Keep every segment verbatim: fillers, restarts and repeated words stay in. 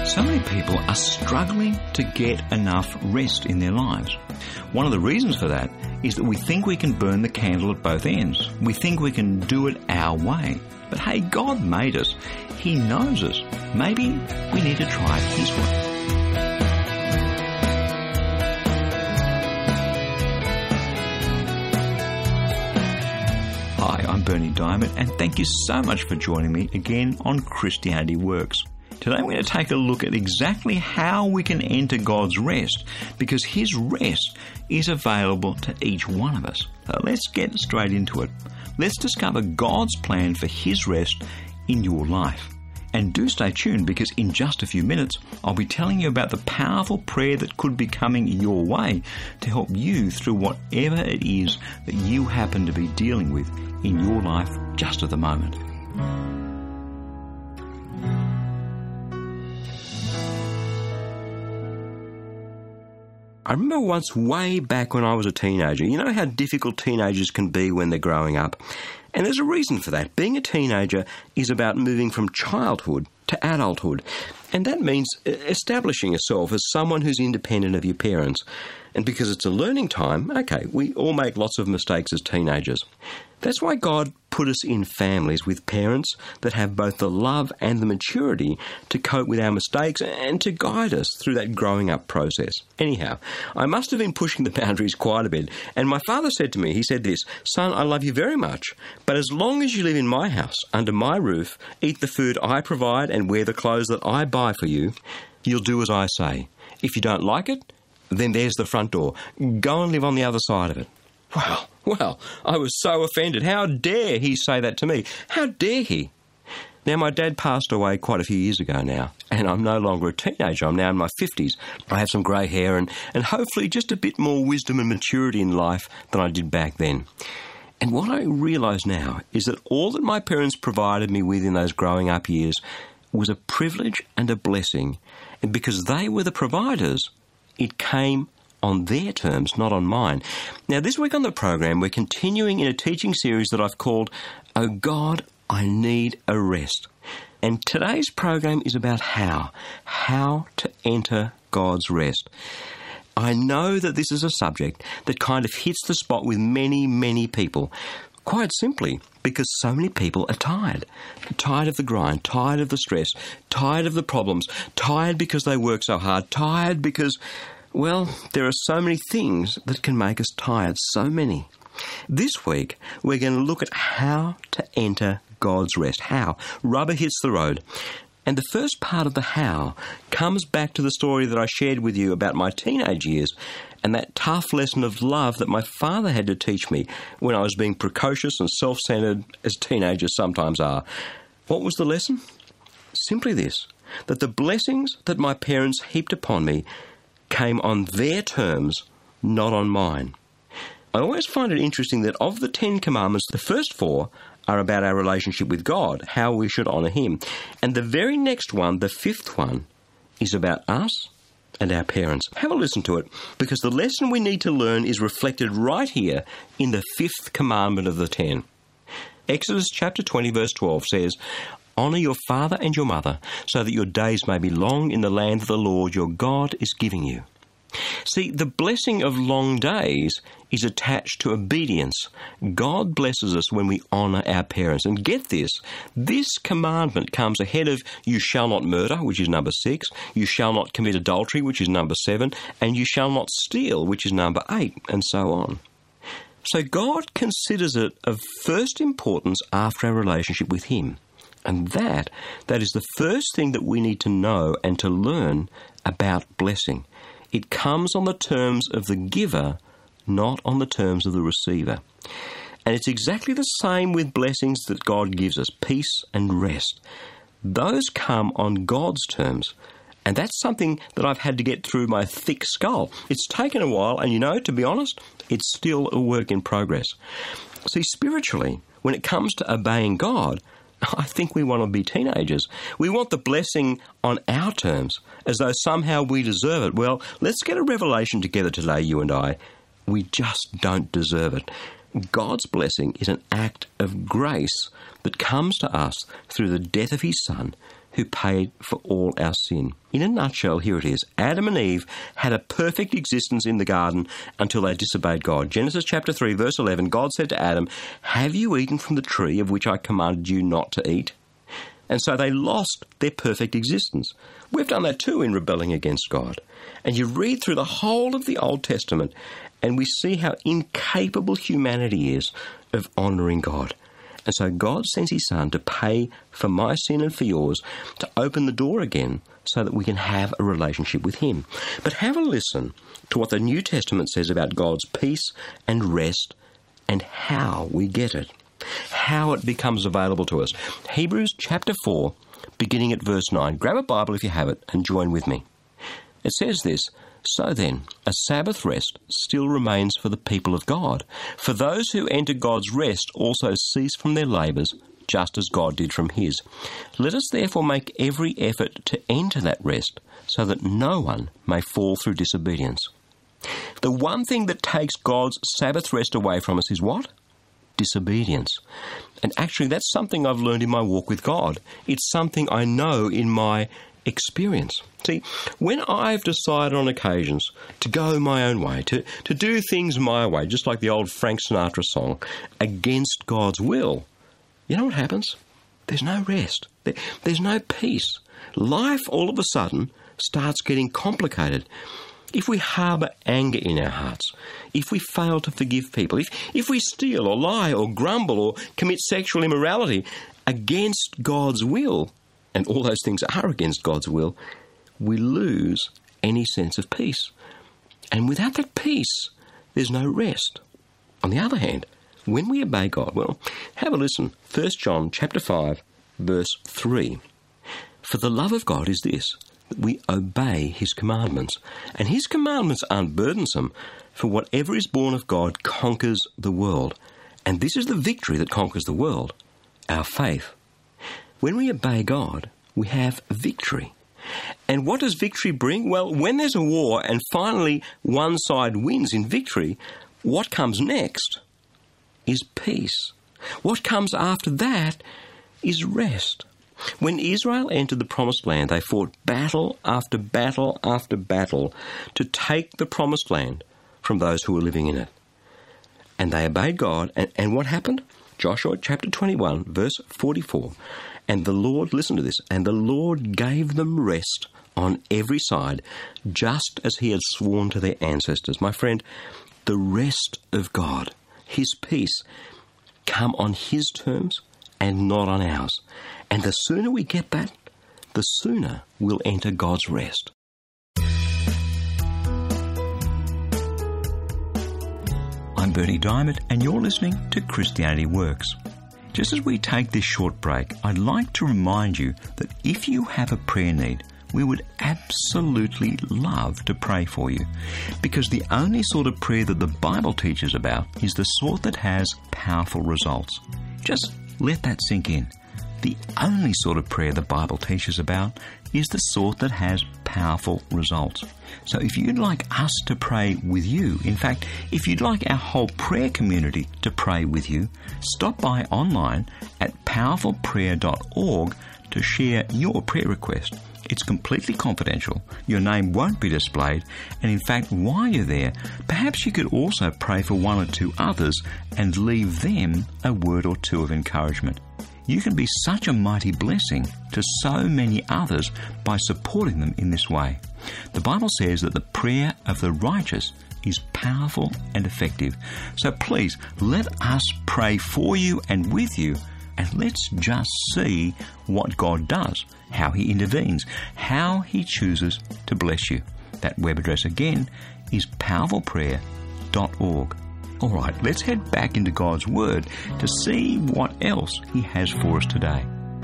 So many people are struggling to get enough rest in their lives. One of the reasons for that is that we think we can burn the candle at both ends. We think we can do it our way. But hey, God made us. He knows us. Maybe we need to try it His way. Hi, I'm Berni Dymet, and thank you so much for joining me again on Christianity Works. Today I'm going to take a look at exactly how we can enter God's rest, because His rest is available to each one of us. So let's get straight into it. Let's discover God's plan for His rest in your life. And do stay tuned, because in just a few minutes I'll be telling you about the powerful prayer that could be coming your way to help you through whatever it is that you happen to be dealing with in your life just at the moment. I remember once way back when I was a teenager. You know how difficult teenagers can be when they're growing up? And there's a reason for that. Being a teenager is about moving from childhood to adulthood. And that means establishing yourself as someone who's independent of your parents. And because it's a learning time, okay, we all make lots of mistakes as teenagers. That's why God put us in families with parents that have both the love and the maturity to cope with our mistakes and to guide us through that growing up process. Anyhow, I must have been pushing the boundaries quite a bit, and my father said to me, he said this, "Son, I love you very much, but as long as you live in my house, under my roof, eat the food I provide and wear the clothes that I buy for you, you'll do as I say. If you don't like it, then there's the front door. Go and live on the other side of it." Well, well, I was so offended. How dare he say that to me? How dare he? Now, my dad passed away quite a few years ago now, and I'm no longer a teenager. I'm now in my fifties. I have some grey hair and, and hopefully just a bit more wisdom and maturity in life than I did back then. And what I realise now is that all that my parents provided me with in those growing up years was a privilege and a blessing. And because they were the providers, it came on their terms, not on mine. Now, this week on the program, we're continuing in a teaching series that I've called, "Oh God, I Need a Rest." And today's program is about how, how to enter God's rest. I know that this is a subject that kind of hits the spot with many, many people. Quite simply, because so many people are tired. Tired of the grind, tired of the stress, tired of the problems, tired because they work so hard, tired because, well, there are so many things that can make us tired, so many. This week, we're going to look at how to enter God's rest. How? Rubber hits the road. And the first part of the how comes back to the story that I shared with you about my teenage years and that tough lesson of love that my father had to teach me when I was being precocious and self-centered, as teenagers sometimes are. What was the lesson? Simply this, that the blessings that my parents heaped upon me came on their terms, not on mine. I always find it interesting that of the Ten Commandments, the first four are about our relationship with God, how we should honour Him. And the very next one, the fifth one, is about us and our parents. Have a listen to it, because the lesson we need to learn is reflected right here in the fifth commandment of the ten. Exodus chapter twenty, verse twelve says, "Honour your father and your mother, so that your days may be long in the land that the Lord your God is giving you." See, the blessing of long days is attached to obedience. God blesses us when we honour our parents. And get this, this commandment comes ahead of "you shall not murder," which is number six, "you shall not commit adultery," which is number seven, and "you shall not steal," which is number eight, and so on. So God considers it of first importance after our relationship with Him. And that, that is the first thing that we need to know and to learn about blessing. It comes on the terms of the giver, not on the terms of the receiver. And it's exactly the same with blessings that God gives us, peace and rest. Those come on God's terms. And that's something that I've had to get through my thick skull. It's taken a while, and you know, to be honest, it's still a work in progress. See, spiritually, when it comes to obeying God, I think we want to be teenagers. We want the blessing on our terms, as though somehow we deserve it. Well, let's get a revelation together today, you and I. We just don't deserve it. God's blessing is an act of grace that comes to us through the death of His Son, who paid for all our sin. In a nutshell, here it is. Adam and Eve had a perfect existence in the garden until they disobeyed God. Genesis chapter three, verse eleven, God said to Adam, "Have you eaten from the tree of which I commanded you not to eat?" And so they lost their perfect existence. We've done that too in rebelling against God. And you read through the whole of the Old Testament and we see how incapable humanity is of honouring God. And so God sends his Son to pay for my sin and for yours, to open the door again so that we can have a relationship with him. But have a listen to what the New Testament says about God's peace and rest and how we get it, how it becomes available to us. Hebrews chapter four, beginning at verse nine. Grab a Bible if you have it and join with me. It says this, "So then, a Sabbath rest still remains for the people of God. For those who enter God's rest also cease from their labours, just as God did from his. Let us therefore make every effort to enter that rest, so that no one may fall through disobedience." The one thing that takes God's Sabbath rest away from us is what? Disobedience. And actually that's something I've learned in my walk with God. It's something I know in my experience. See, when I've decided on occasions to go my own way, to, to do things my way, just like the old Frank Sinatra song, against God's will, you know what happens? There's no rest. There, there's no peace. Life all of a sudden starts getting complicated. If we harbour anger in our hearts, if we fail to forgive people, if, if we steal or lie or grumble or commit sexual immorality against God's will, and all those things are against God's will, we lose any sense of peace. And without that peace, there's no rest. On the other hand, when we obey God, well, have a listen. First John chapter five, verse three. "For the love of God is this, that we obey his commandments. And his commandments aren't burdensome, for whatever is born of God conquers the world. And this is the victory that conquers the world, our faith." When we obey God, we have victory. And what does victory bring? Well, when there's a war and finally one side wins in victory, what comes next is peace. What comes after that is rest. When Israel entered the Promised Land, they fought battle after battle after battle to take the Promised Land from those who were living in it. And they obeyed God, and, and what happened? Joshua chapter twenty-one, verse forty-four. "And the Lord," listen to this, "and the Lord gave them rest on every side, just as he had sworn to their ancestors." My friend, the rest of God, his peace, come on his terms and not on ours. And the sooner we get that, the sooner we'll enter God's rest. I'm Bernie Diamond, and you're listening to Christianity Works. Just as we take this short break, I'd like to remind you that if you have a prayer need, we would absolutely love to pray for you, because the only sort of prayer that the Bible teaches about is the sort that has powerful results. Just let that sink in. The only sort of prayer the Bible teaches about is the sort that has powerful results. So if you'd like us to pray with you, in fact, if you'd like our whole prayer community to pray with you, stop by online at powerful prayer dot org to share your prayer request. It's completely confidential. Your name won't be displayed. And in fact, while you're there, perhaps you could also pray for one or two others and leave them a word or two of encouragement. You can be such a mighty blessing to so many others by supporting them in this way. The Bible says that the prayer of the righteous is powerful and effective. So please, let us pray for you and with you, and let's just see what God does, how he intervenes, how he chooses to bless you. That web address again is powerful prayer dot org. All right, let's head back into God's Word to see what else he has for us today.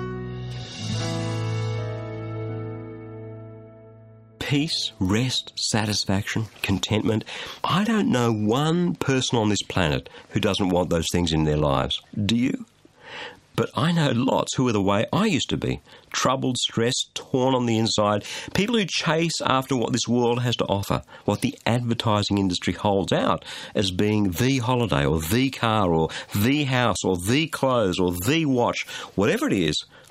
Peace, rest, satisfaction, contentment. I don't know one person on this planet who doesn't want those things in their lives. Do you? But I know lots who are the way I used to be. Troubled, stressed, torn on the inside. People who chase after what this world has to offer, what the advertising industry holds out as being the holiday or the car or the house or the clothes or the watch, whatever it is,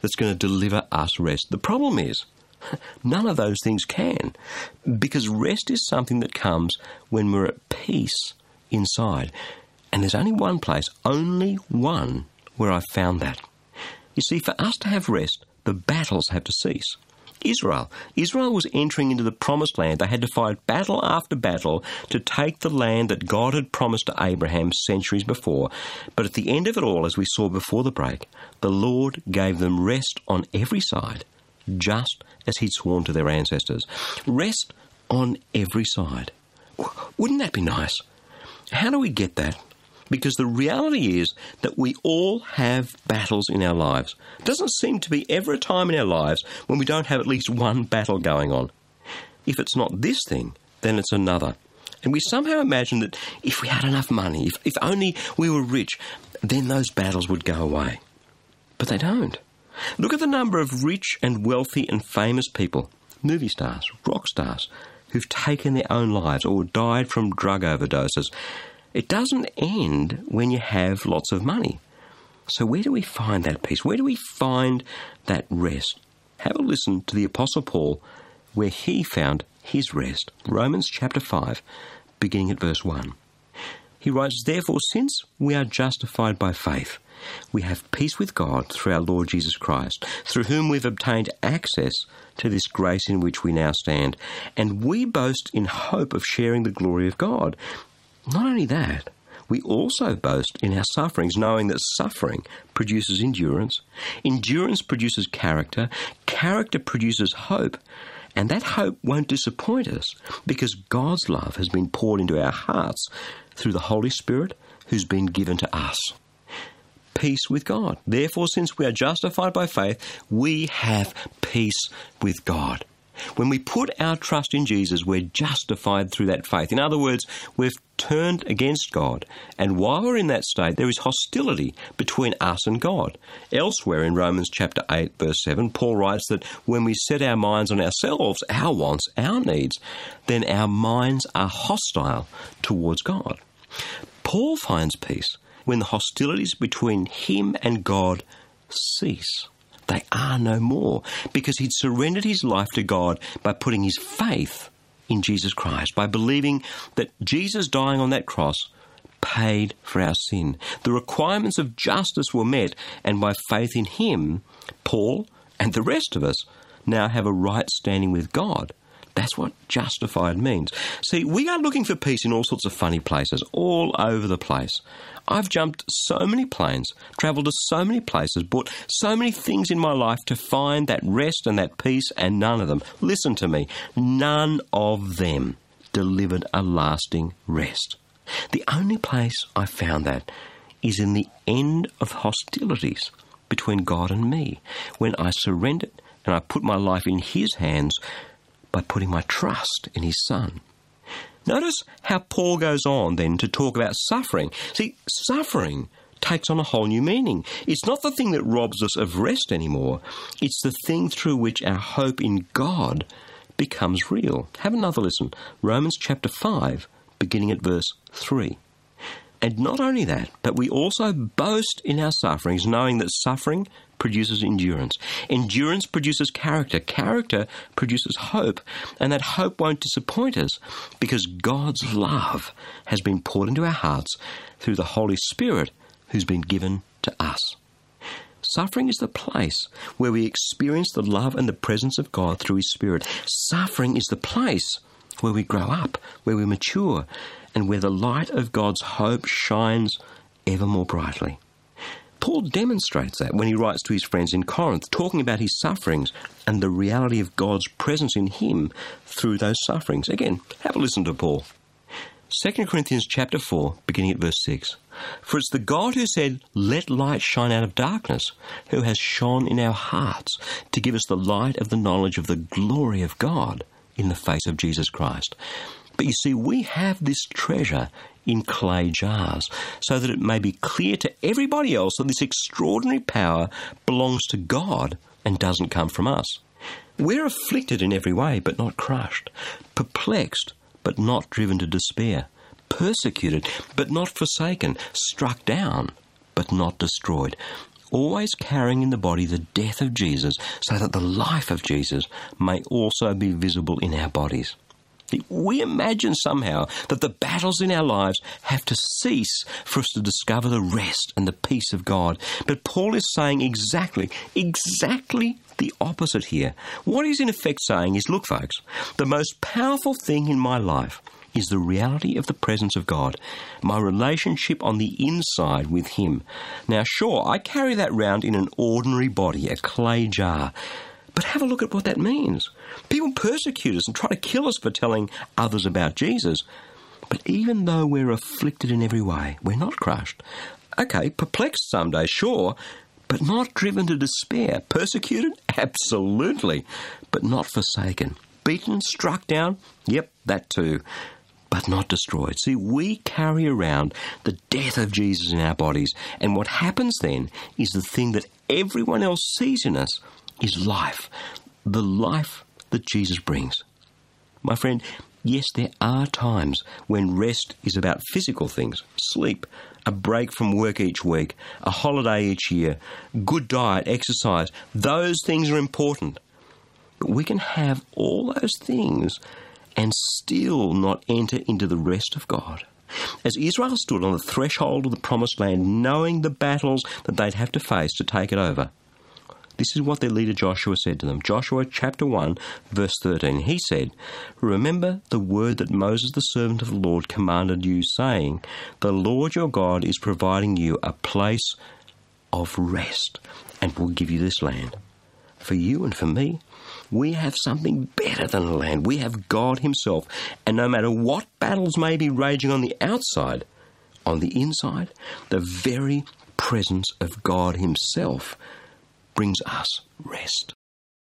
that's going to deliver us rest. The problem is, none of those things can, because rest is something that comes when we're at peace inside. And there's only one place, only one, where I've found that. You see, for us to have rest, the battles have to cease. Israel. Israel was entering into the promised land. They had to fight battle after battle to take the land that God had promised to Abraham centuries before. But at the end of it all, as we saw before the break, the Lord gave them rest on every side, just as he'd sworn to their ancestors. Rest on every side. Wouldn't that be nice? How do we get that? Because the reality is that we all have battles in our lives. It doesn't seem to be ever a time in our lives when we don't have at least one battle going on. If it's not this thing, then it's another. And we somehow imagine that if we had enough money, if, if only we were rich, then those battles would go away. But they don't. Look at the number of rich and wealthy and famous people, movie stars, rock stars, who've taken their own lives or died from drug overdoses. It doesn't end when you have lots of money. So where do we find that peace? Where do we find that rest? Have a listen to the Apostle Paul, where he found his rest. Romans chapter five, beginning at verse one. He writes, "Therefore, since we are justified by faith, we have peace with God through our Lord Jesus Christ, through whom we've obtained access to this grace in which we now stand. And we boast in hope of sharing the glory of God. Not only that, we also boast in our sufferings, knowing that suffering produces endurance. Endurance produces character. Character produces hope. And that hope won't disappoint us, because God's love has been poured into our hearts through the Holy Spirit who's been given to us." Peace with God. Therefore, since we are justified by faith, we have peace with God. When we put our trust in Jesus, we're justified through that faith. In other words, we've turned against God. And while we're in that state, there is hostility between us and God. Elsewhere in Romans chapter eight, verse seven, Paul writes that when we set our minds on ourselves, our wants, our needs, then our minds are hostile towards God. Paul finds peace when the hostilities between him and God cease. They are no more, because he'd surrendered his life to God by putting his faith in Jesus Christ, by believing that Jesus dying on that cross paid for our sin. The requirements of justice were met, and by faith in him, Paul and the rest of us now have a right standing with God. That's what justified means. See, we are looking for peace in all sorts of funny places, all over the place. I've jumped so many planes, travelled to so many places, bought so many things in my life to find that rest and that peace, and none of them, listen to me, none of them delivered a lasting rest. The only place I found that is in the end of hostilities between God and me, when I surrendered and I put my life in his hands by putting my trust in his Son. Notice how Paul goes on then to talk about suffering. See, suffering takes on a whole new meaning. It's not the thing that robs us of rest anymore. It's the thing through which our hope in God becomes real. Have another listen. Romans chapter five, beginning at verse three. "And not only that, but we also boast in our sufferings, knowing that suffering produces endurance. Endurance produces character. Character produces hope. And that hope won't disappoint us, because God's love has been poured into our hearts through the Holy Spirit who's been given to us." Suffering is the place where we experience the love and the presence of God through his Spirit. Suffering is the place where we grow up, where we mature, and where the light of God's hope shines ever more brightly. Paul demonstrates that when he writes to his friends in Corinth, talking about his sufferings and the reality of God's presence in him through those sufferings. Again, have a listen to Paul. Second Corinthians chapter four, beginning at verse six. "For it's the God who said, 'Let light shine out of darkness,' who has shone in our hearts to give us the light of the knowledge of the glory of God in the face of Jesus Christ." But you see, we have this treasure in clay jars, so that it may be clear to everybody else that this extraordinary power belongs to God and doesn't come from us. We're afflicted in every way, but not crushed, perplexed, but not driven to despair, persecuted, but not forsaken, struck down, but not destroyed, always carrying in the body the death of Jesus so that the life of Jesus may also be visible in our bodies. We imagine somehow that the battles in our lives have to cease for us to discover the rest and the peace of God. But Paul is saying exactly, exactly the opposite here. What he's in effect saying is, look folks, the most powerful thing in my life is the reality of the presence of God, my relationship on the inside with Him. Now sure, I carry that round in an ordinary body, a clay jar. But have a look at what that means. People persecute us and try to kill us for telling others about Jesus. But even though we're afflicted in every way, we're not crushed. Okay, perplexed some days, sure, but not driven to despair. Persecuted? Absolutely. But not forsaken. Beaten, struck down? Yep, that too. But not destroyed. See, we carry around the death of Jesus in our bodies. And what happens then is the thing that everyone else sees in us is life, the life that Jesus brings. My friend, yes, there are times when rest is about physical things, sleep, a break from work each week, a holiday each year, good diet, exercise. Those things are important. But we can have all those things and still not enter into the rest of God. As Israel stood on the threshold of the promised land, knowing the battles that they'd have to face to take it over, this is what their leader Joshua said to them. Joshua chapter one, verse thirteen. He said, "Remember the word that Moses the servant of the Lord commanded you, saying, the Lord your God is providing you a place of rest and will give you this land. For you and for me, we have something better than the land. We have God Himself. And no matter what battles may be raging on the outside, on the inside, the very presence of God Himself brings us rest."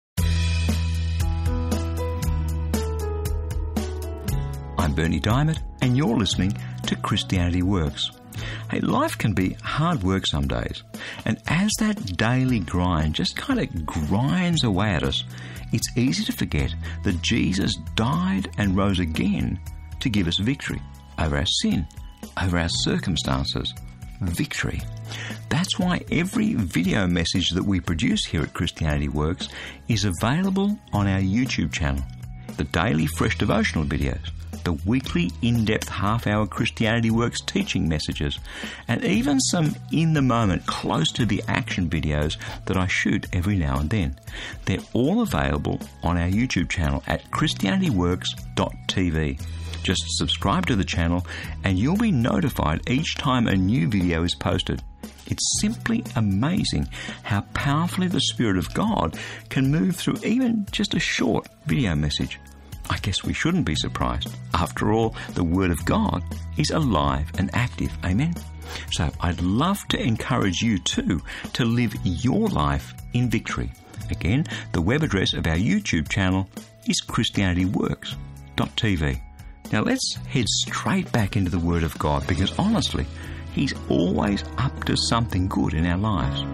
I'm Bernie Diamond, and you're listening to Christianity Works. Hey, life can be hard work some days, and as that daily grind just kind of grinds away at us, it's easy to forget that Jesus died and rose again to give us victory over our sin, over our circumstances. Victory. That's why every video message that we produce here at Christianity Works is available on our YouTube channel. The daily fresh devotional videos, the weekly in-depth half-hour Christianity Works teaching messages, and even some in-the-moment, close-to-the-action videos that I shoot every now and then. They're all available on our YouTube channel at christianity works dot t v. Just subscribe to the channel and you'll be notified each time a new video is posted. It's simply amazing how powerfully the Spirit of God can move through even just a short video message. I guess we shouldn't be surprised. After all, the Word of God is alive and active. Amen? So I'd love to encourage you too to live your life in victory. Again, the web address of our YouTube channel is christianity works dot t v. Now let's head straight back into the Word of God, because honestly, He's always up to something good in our lives.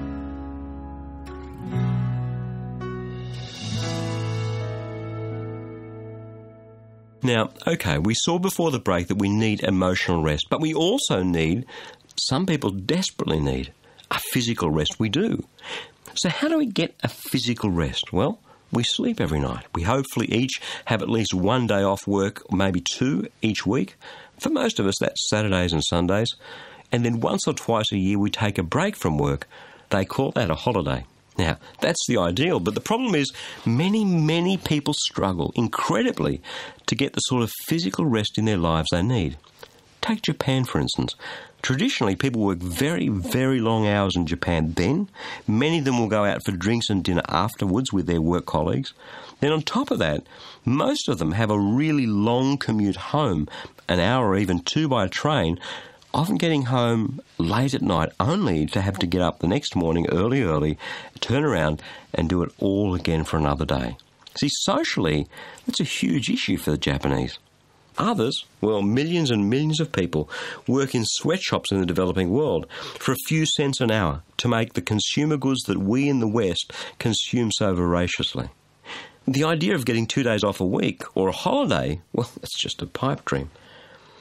Now, okay, we saw before the break that we need emotional rest, but we also need, some people desperately need, a physical rest. We do. So how do we get a physical rest? Well, we sleep every night. We hopefully each have at least one day off work, maybe two each week. For most of us, that's Saturdays and Sundays. And then once or twice a year, we take a break from work. They call that a holiday. Now, that's the ideal, but the problem is many, many people struggle incredibly to get the sort of physical rest in their lives they need. Take Japan, for instance. Traditionally, people work very, very long hours in Japan. Then, many of them will go out for drinks and dinner afterwards with their work colleagues. Then on top of that, most of them have a really long commute home, an hour or even two by train, often getting home late at night only to have to get up the next morning early, early, turn around and do it all again for another day. See, socially, that's a huge issue for the Japanese. Others, well, millions and millions of people work in sweatshops in the developing world for a few cents an hour to make the consumer goods that we in the West consume so voraciously. The idea of getting two days off a week or a holiday, well, that's just a pipe dream.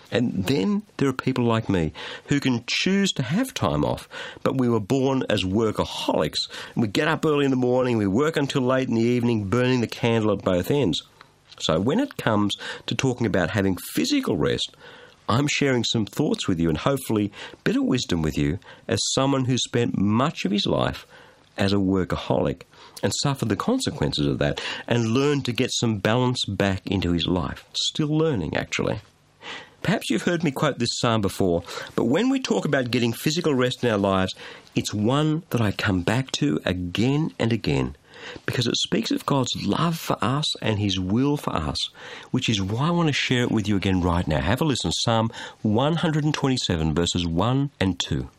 And then there are people like me who can choose to have time off, but we were born as workaholics. We get up early in the morning, we work until late in the evening, burning the candle at both ends. So when it comes to talking about having physical rest, I'm sharing some thoughts with you and hopefully a bit of wisdom with you as someone who spent much of his life as a workaholic and suffered the consequences of that and learned to get some balance back into his life. Still learning, actually. Perhaps you've heard me quote this psalm before, but when we talk about getting physical rest in our lives, it's one that I come back to again and again because it speaks of God's love for us and his will for us, which is why I want to share it with you again right now. Have a listen. Psalm one twenty-seven, verses one and two.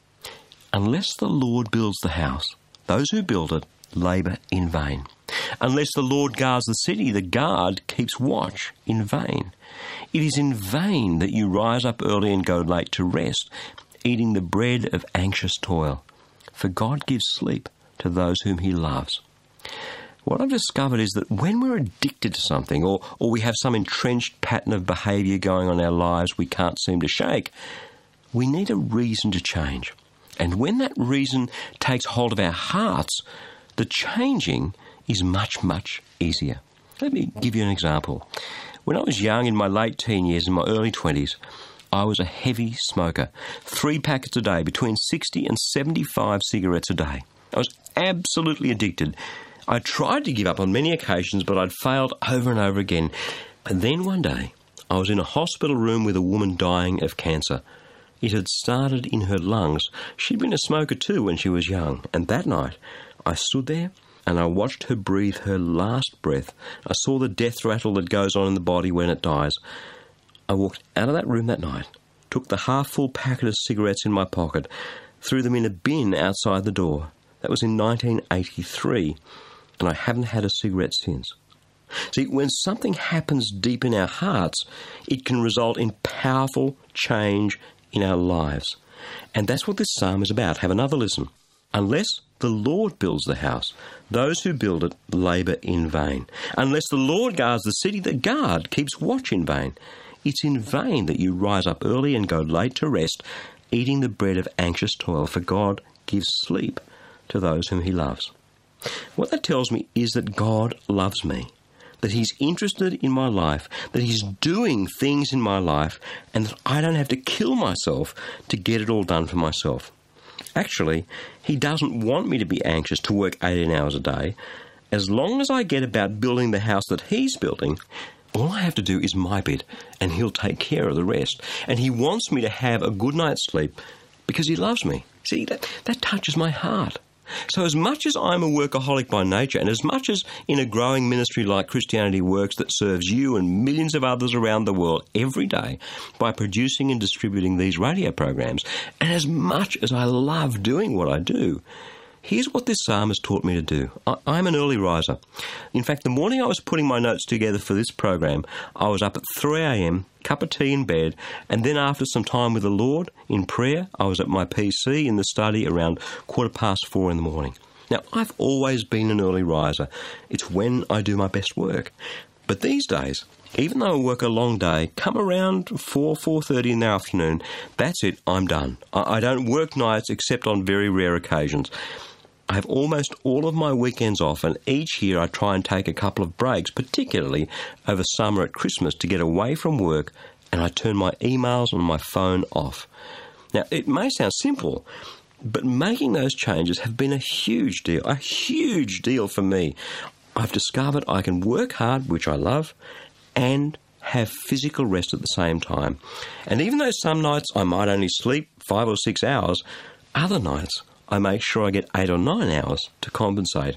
Unless the Lord builds the house, those who build it labour in vain. Unless the Lord guards the city, the guard keeps watch in vain. It is in vain that you rise up early and go late to rest, eating the bread of anxious toil. For God gives sleep to those whom he loves. What I've discovered is that when we're addicted to something or, or we have some entrenched pattern of behaviour going on in our lives we can't seem to shake, we need a reason to change. And when that reason takes hold of our hearts, the changing is much, much easier. Let me give you an example. When I was young, in my late teen years, in my early twenties, I was a heavy smoker. Three packets a day, between sixty and seventy-five cigarettes a day. I was absolutely addicted. I tried to give up on many occasions, but I'd failed over and over again. And then one day, I was in a hospital room with a woman dying of cancer. It had started in her lungs. She'd been a smoker too when she was young. And that night, I stood there and I watched her breathe her last breath. I saw the death rattle that goes on in the body when it dies. I walked out of that room that night, took the half-full packet of cigarettes in my pocket, threw them in a bin outside the door. That was in nineteen eighty-three, and I haven't had a cigarette since. See, when something happens deep in our hearts, it can result in powerful change in our lives. And that's what this psalm is about. Have another listen. Unless the Lord builds the house, those who build it labour in vain. Unless the Lord guards the city, the guard keeps watch in vain. It's in vain that you rise up early and go late to rest, eating the bread of anxious toil, for God gives sleep to those whom he loves. What that tells me is that God loves me, that he's interested in my life, that he's doing things in my life, and that I don't have to kill myself to get it all done for myself. Actually, he doesn't want me to be anxious to work eighteen hours a day. As long as I get about building the house that he's building, all I have to do is my bit, and he'll take care of the rest. And he wants me to have a good night's sleep because he loves me. See, that, that touches my heart. So as much as I'm a workaholic by nature, and as much as in a growing ministry like Christianity Works that serves you and millions of others around the world every day by producing and distributing these radio programs, and as much as I love doing what I do, here's what this psalm has taught me to do. I, I'm an early riser. In fact, the morning I was putting my notes together for this program, I was up at three a.m., cup of tea in bed, and then after some time with the Lord in prayer, I was at my P C in the study around quarter past four in the morning. Now, I've always been an early riser. It's when I do my best work. But these days, even though I work a long day, come around four, four thirty in the afternoon, that's it, I'm done. I, I don't work nights except on very rare occasions. I have almost all of my weekends off, and each year I try and take a couple of breaks, particularly over summer at Christmas, to get away from work, and I turn my emails on my phone off. Now, it may sound simple, but making those changes have been a huge deal, a huge deal for me. I've discovered I can work hard, which I love, and have physical rest at the same time. And even though some nights I might only sleep five or six hours, other nights I make sure I get eight or nine hours to compensate.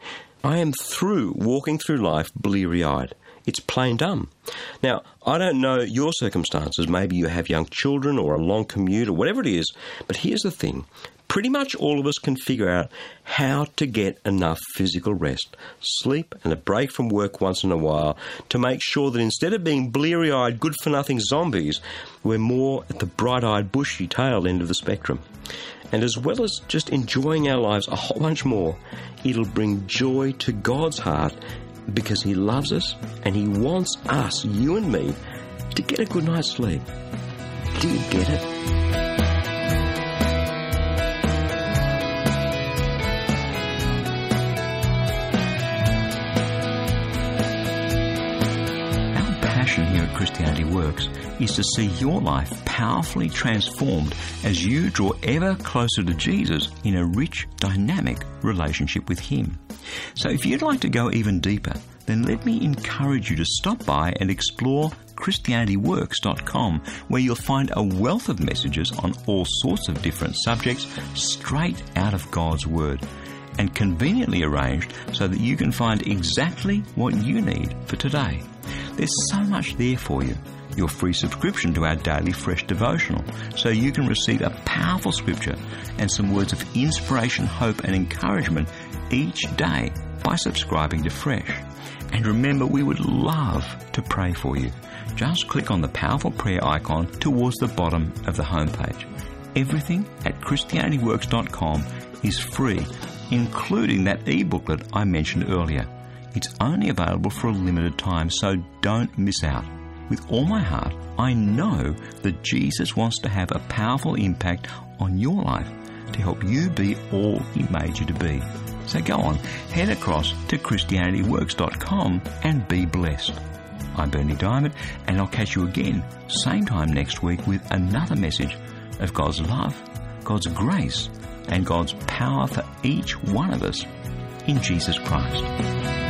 I am through walking through life bleary-eyed. It's plain dumb. Now, I don't know your circumstances. Maybe you have young children or a long commute or whatever it is. But here's the thing. Pretty much all of us can figure out how to get enough physical rest, sleep and a break from work once in a while to make sure that instead of being bleary-eyed, good-for-nothing zombies, we're more at the bright-eyed, bushy-tailed end of the spectrum. And as well as just enjoying our lives a whole bunch more, it'll bring joy to God's heart because he loves us and he wants us, you and me, to get a good night's sleep. Do you get it? Here at Christianity Works is to see your life powerfully transformed as you draw ever closer to Jesus in a rich, dynamic relationship with Him. So if you'd like to go even deeper, then let me encourage you to stop by and explore Christianity Works dot com, where you'll find a wealth of messages on all sorts of different subjects straight out of God's Word, and conveniently arranged so that you can find exactly what you need for today. There's so much there for you. Your free subscription to our daily fresh devotional, so you can receive a powerful scripture and some words of inspiration, hope and encouragement each day by subscribing to Fresh. And remember, we would love to pray for you. Just click on the powerful prayer icon towards the bottom of the homepage. Everything at Christianity Works dot com is free, including that e-booklet I mentioned earlier. It's only available for a limited time, so don't miss out. With all my heart, I know that Jesus wants to have a powerful impact on your life to help you be all He made you to be. So go on, head across to Christianity Works dot com and be blessed. I'm Bernie Diamond, and I'll catch you again same time next week with another message of God's love, God's grace, and God's power for each one of us in Jesus Christ.